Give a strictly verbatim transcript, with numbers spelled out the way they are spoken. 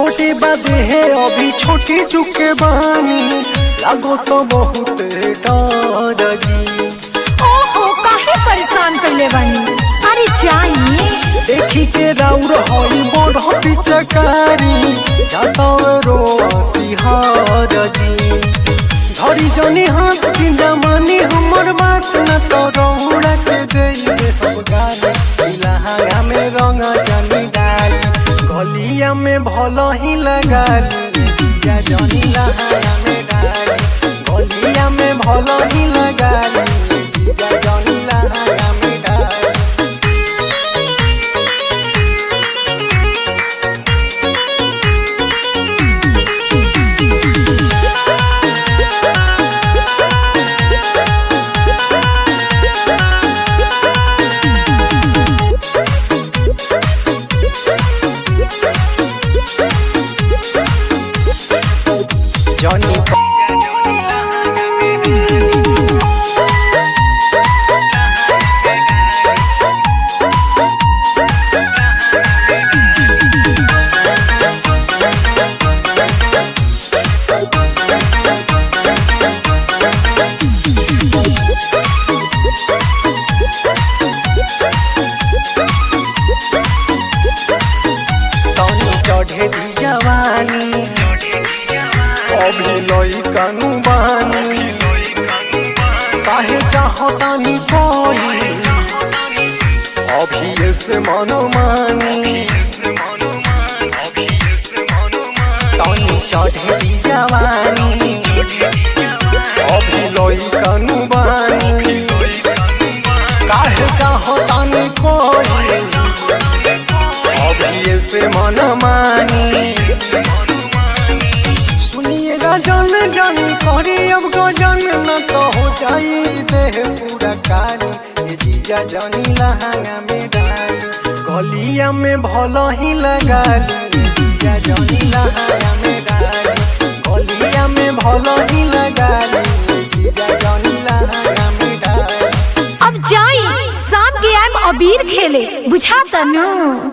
छोटे बादे है अभी छोटी चुके बानी लागो तो बहुत डर जी। ओहो काहे परेशान कइले बानी। अरे चाहिए देखी के राउर होई बड़ पिचकारी जाता रो सिहार जी। धरी जनी हाथ जिंदा मानी हमर बात न तो रौड़ा के दे हम गाली इलाहा में रंग जनी डाली गलिया में भलो ही लगाली जीजा जनी लहाया में डाली गलिया में भलो ही लगाली जीजा जनी लहाया में डाली। जॉनी चढ़े दी जवानी अभी लई कानू बानी काहे चाहतानी कोई अभी ऐसे मनो मानी तानी चढ़े दी जवानी अभी लई कानू बानी काहे चाहतानी कोई अभी ऐसे मन मानी। जन जन करी अब गजन न तो हो जाई देह पूरा काली जीजा जनी लहांगा में डाली गलिया में भलो ही लगाली जीजा जनी लहांगा में डाली गलिया में भलो ही लगाली जीजा जनी लहांगा में डाली। अब जाई शाम के आइम अबीर खेले बुझाता न।